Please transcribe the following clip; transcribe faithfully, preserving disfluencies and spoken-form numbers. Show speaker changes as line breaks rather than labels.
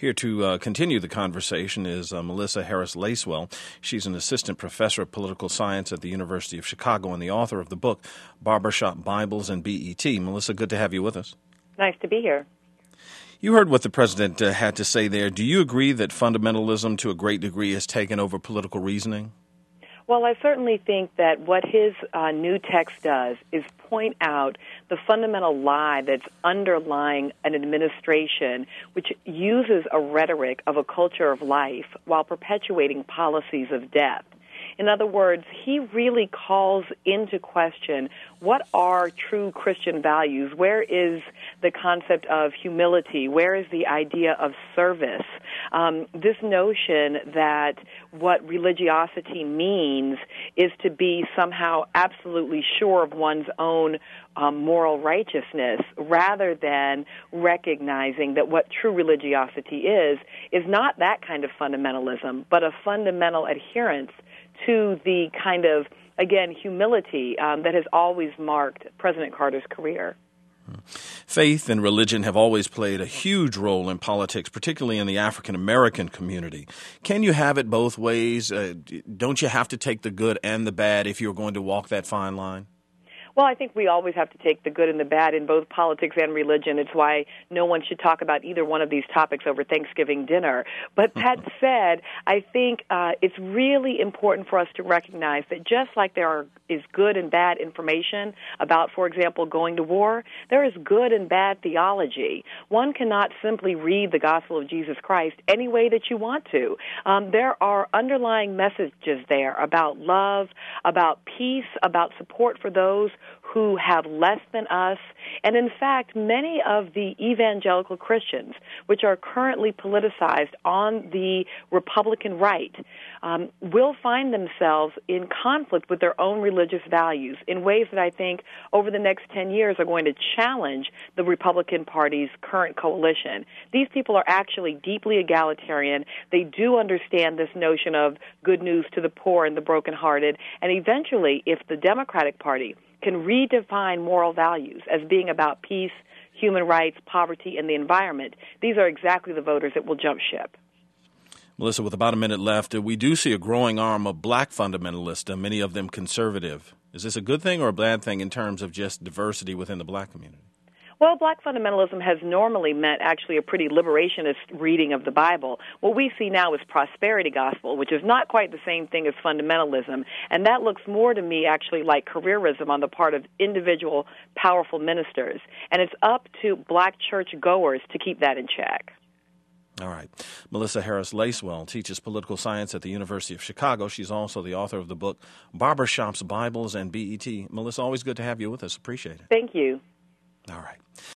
Here to uh, continue the conversation is uh, Melissa Harris Lacewell. She's an assistant professor of political science at the University of Chicago and the author of the book Barbershop Bibles and B E T. Melissa, good to have you with us.
Nice to be here.
You heard what the president uh, had to say there. Do you agree that fundamentalism to a great degree has taken over political reasoning?
Well, I certainly think that what his uh, new text does is point out the fundamental lie that's underlying an administration which uses a rhetoric of a culture of life while perpetuating policies of death. In other words, he really calls into question what are true Christian values? Where is the concept of humility? Where is the idea of service? Um, this notion that what religiosity means is to be somehow absolutely sure of one's own um, moral righteousness, rather than recognizing that what true religiosity is, is not that kind of fundamentalism, but a fundamental adherence to the kind of, again, humility um, that has always marked President Carter's career.
Faith and religion have always played a huge role in politics, particularly in the African-American community. Can you have it both ways? Uh, don't you have to take the good and the bad if you're going to walk that fine line?
Well, I think we always have to take the good and the bad in both politics and religion. It's why no one should talk about either one of these topics over Thanksgiving dinner. But that said, I think uh, it's really important for us to recognize that just like there are, is good and bad information about, for example, going to war, there is good and bad theology. One cannot simply read the gospel of Jesus Christ any way that you want to. Um, there are underlying messages there about love, about peace, about support for those who have less than us. And in fact, many of the evangelical Christians, which are currently politicized on the Republican right, um, will find themselves in conflict with their own religious values in ways that I think over the next ten years are going to challenge the Republican Party's current coalition. These people are actually deeply egalitarian. They do understand this notion of good news to the poor and the brokenhearted. And eventually, if the Democratic Party can redefine moral values as being about peace, human rights, poverty, and the environment, these are exactly the voters that will jump ship.
Melissa, with about a minute left, we do see a growing arm of black fundamentalists, many of them conservative. Is this a good thing or a bad thing in terms of just diversity within the black community?
Well, black fundamentalism has normally meant actually a pretty liberationist reading of the Bible. What we see now is prosperity gospel, which is not quite the same thing as fundamentalism, and that looks more to me actually like careerism on the part of individual powerful ministers. And it's up to black church goers to keep that in check.
All right. Melissa Harris Lacewell teaches political science at the University of Chicago. She's also the author of the book Barbershops, Bibles, and B E T. Melissa, always good to have you with us. Appreciate it.
Thank you.
All right.